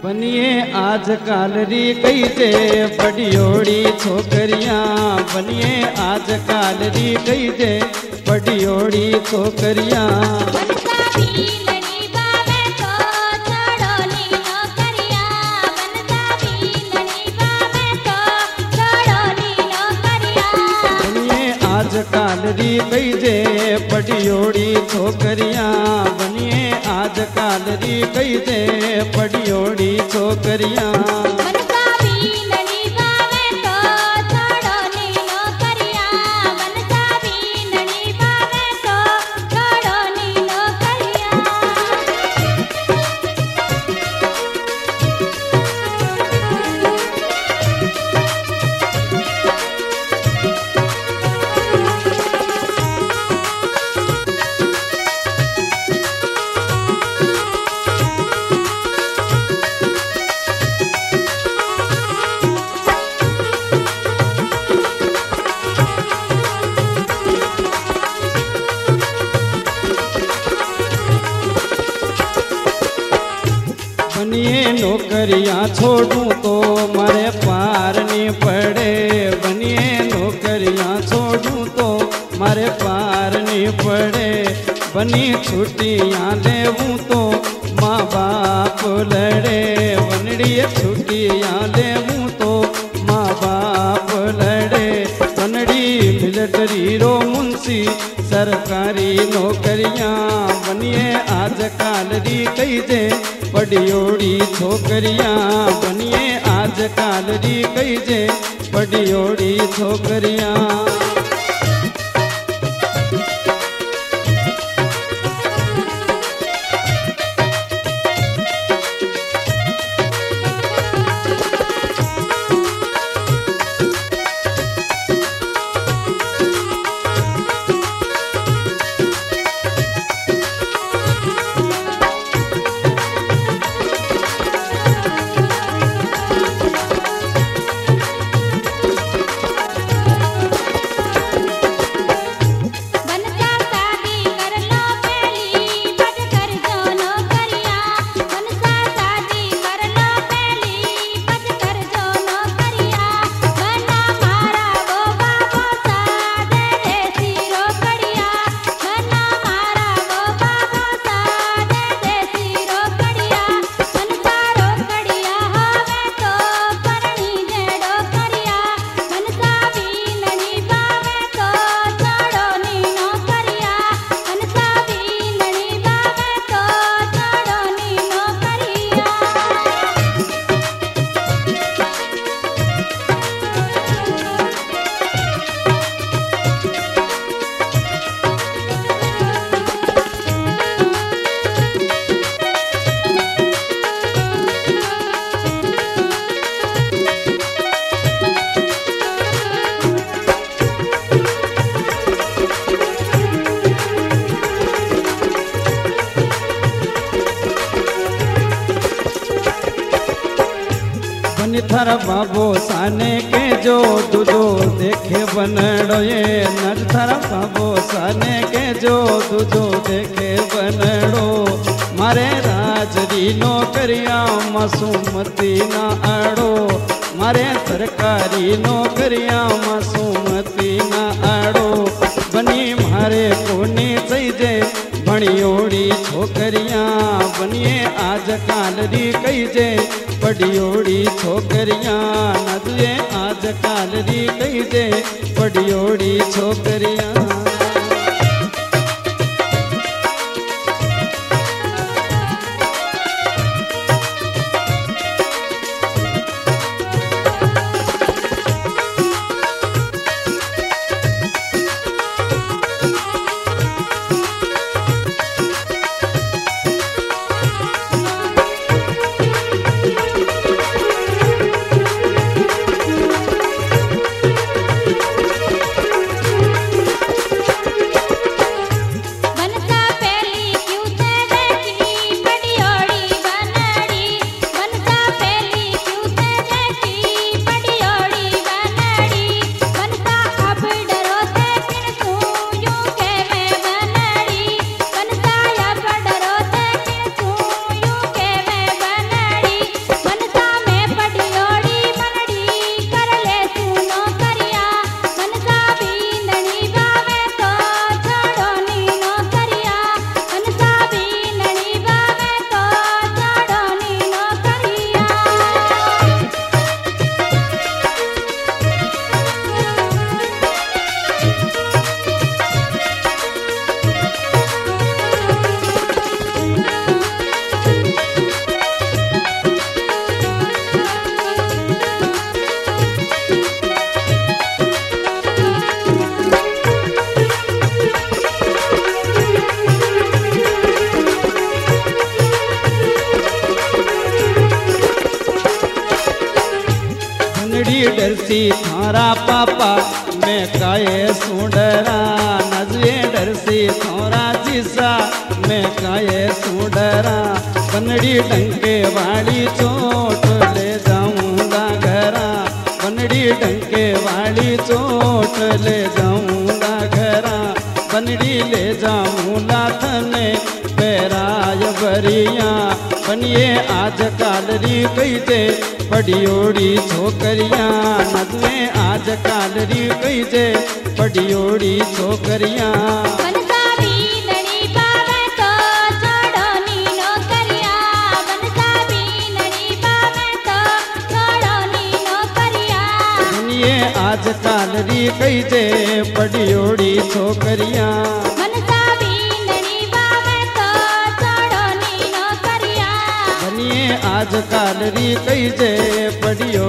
बनिए आजकल री कई दे बड़ियोड़ी छोकरियां। बनिए आजकल री कई दे बड़ियोड़ी छोकरियां। आजकल री कई दे बड़ियोड़ी छोकरियां। बनिए आजकल री कई दे बड़ियोड़ी छोकरियां। बनिए नौकरियां छोड़ूं तो मारे पार नहीं पड़े। बनिए नौकरियां छोड़ूं तो मारे पार नहीं पड़े। बनी छुट्टियां लेवूं तो माँ बाप लड़े। बनड़ी छुट्टियां लेवूं तो माँ बाप लड़े। बनड़ी मिलिट्री रो मुंशी सरकारी नौकरियां। बनिए आजकल री कई दे बड़ियोड़ी छोकरियां। बनिए आजकल री कई दे बड़ियोड़ी छोकरियां। थर बाबो साने के जो दूधो देखे बनड़ो। ये नर थर बाबो साने के जो दूधो देखे बनड़ो। मारे राजरी नौकरियां मासूमती ना आड़ो। मारे सरकारी नौकरियां मासूमती ना आड़ो। बनी मारे कोनी चाहिए बड़ियोड़ी छोकरियां। बनिए आजकल री कई जे बड़ियोड़ी छोकरियां। नदुए आजकल री कई जे बड़ियोड़ी छोकरियां। डरसी थारा पापा मैं काये सुंडरा नजवे डरसी थारा जीसा मैं काये सुंडरा बनड़ी डंके वाली चोट ले जाऊंगा घरा बनड़ी डंके वाली चोट ले जाऊंगा घरा बनड़ी ले जाऊंगा थने पैराय बरिया बनिए आज कालरी कही दे पडियोड़ी छोकरिया नजमे आज कालरी कही दे पडियोड़ी छोकरिया आज कालरी कही दे पडियोड़ी छोकरिया बनिए आज कालरी कही दे पडियो